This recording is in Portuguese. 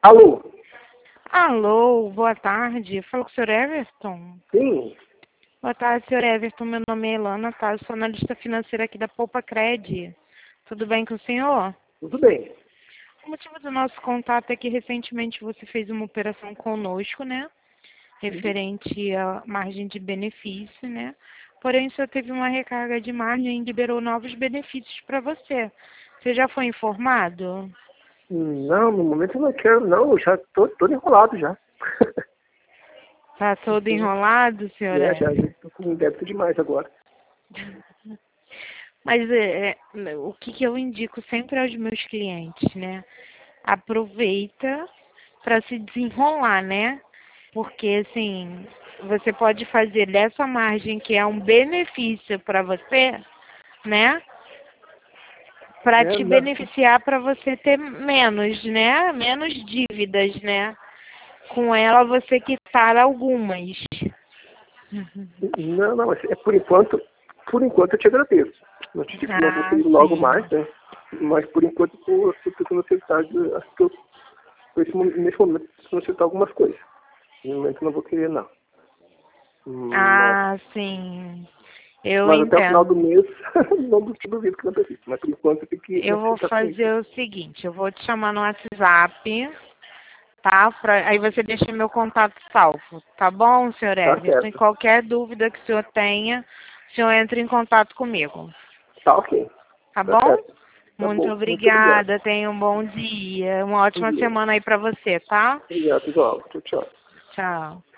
Alô? Alô, boa tarde. Fala com o senhor Everton? Sim. Boa tarde, senhor Everton. Meu nome é Elana, tá? Eu sou analista financeira aqui da Poupa Cred. Tudo bem com o senhor? Tudo bem. O motivo do nosso contato é que recentemente você fez uma operação conosco, né? Referente à margem de benefício, né? Porém, o senhor teve uma recarga de margem e liberou novos benefícios para você. Você já foi informado? Não, no momento eu não quero, não. Eu já tô todo enrolado já. Tá todo enrolado, senhor Já Everton? tô com débito demais agora. Mas o que eu indico sempre aos meus clientes, né? Aproveita para se desenrolar, né? Porque, assim, você pode fazer dessa margem que é um benefício para você, né? Para te Não, beneficiar para você ter menos, né? Menos dívidas, né? Com ela você quitar algumas. não, mas é por enquanto eu te agradeço. Não te digo que não vou Ah, ter logo sim. mais, né? Mas por enquanto eu tô tentando acertar, acho que nesse momento eu preciso acertar algumas coisas. No momento eu não vou querer, não. Mas, Ah, sim. Eu mas até o final do entendo. mês, não duvido que não preciso. Mas por enquanto eu tenho que Eu vou acertar com isso. fazer o seguinte, eu vou te chamar no WhatsApp, tá? Aí você deixa meu contato salvo, tá bom, senhor Tá Everton? E certo. qualquer dúvida que o senhor tenha, o senhor entra em contato comigo, Tá ok. tá Tá bom? certo. Tá Muito bom. Muito obrigado. obrigada, tenha um bom dia, uma Bom ótima dia. semana aí pra você, tá? Obrigado, igual. Tchau, tchau. Tchau.